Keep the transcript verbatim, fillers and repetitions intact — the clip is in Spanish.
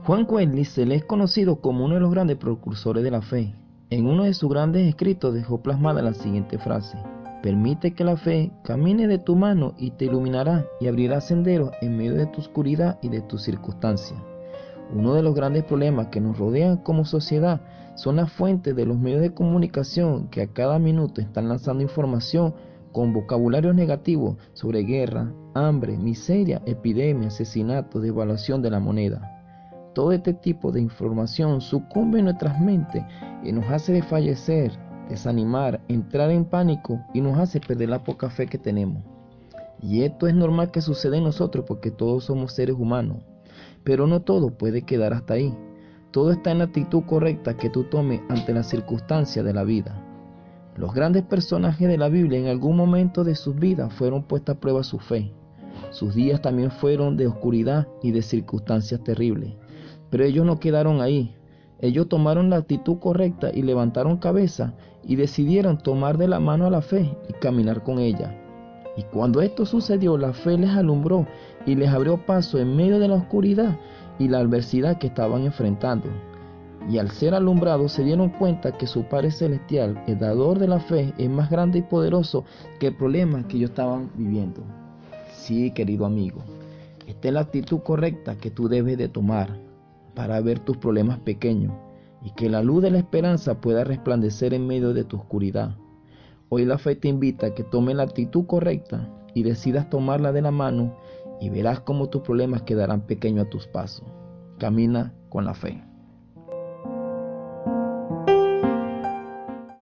Juan Wesley se le es conocido como uno de los grandes precursores de la fe. En uno de sus grandes escritos dejó plasmada la siguiente frase: permite que la fe camine de tu mano y te iluminará y abrirá senderos en medio de tu oscuridad y de tus circunstancias. Uno de los grandes problemas que nos rodean como sociedad son las fuentes de los medios de comunicación que a cada minuto están lanzando información con vocabulario negativo sobre guerra, hambre, miseria, epidemia, asesinato, devaluación de la moneda. Todo este tipo de información sucumbe en nuestras mentes y nos hace desfallecer, desanimar, entrar en pánico y nos hace perder la poca fe que tenemos. Y esto es normal que suceda en nosotros porque todos somos seres humanos. Pero no todo puede quedar hasta ahí. Todo está en la actitud correcta que tú tomes ante las circunstancias de la vida. Los grandes personajes de la Biblia en algún momento de sus vidas fueron puestas a prueba su fe. Sus días también fueron de oscuridad y de circunstancias terribles. Pero ellos no quedaron ahí. Ellos tomaron la actitud correcta y levantaron cabeza y decidieron tomar de la mano a la fe y caminar con ella. Y cuando esto sucedió, la fe les alumbró y les abrió paso en medio de la oscuridad y la adversidad que estaban enfrentando. Y al ser alumbrados se dieron cuenta que su Padre Celestial, el dador de la fe, es más grande y poderoso que el problema que ellos estaban viviendo. Sí, querido amigo, esta es la actitud correcta que tú debes de tomar para ver tus problemas pequeños y que la luz de la esperanza pueda resplandecer en medio de tu oscuridad. Hoy la fe te invita a que tomes la actitud correcta y decidas tomarla de la mano y verás cómo tus problemas quedarán pequeños a tus pasos. Camina con la fe.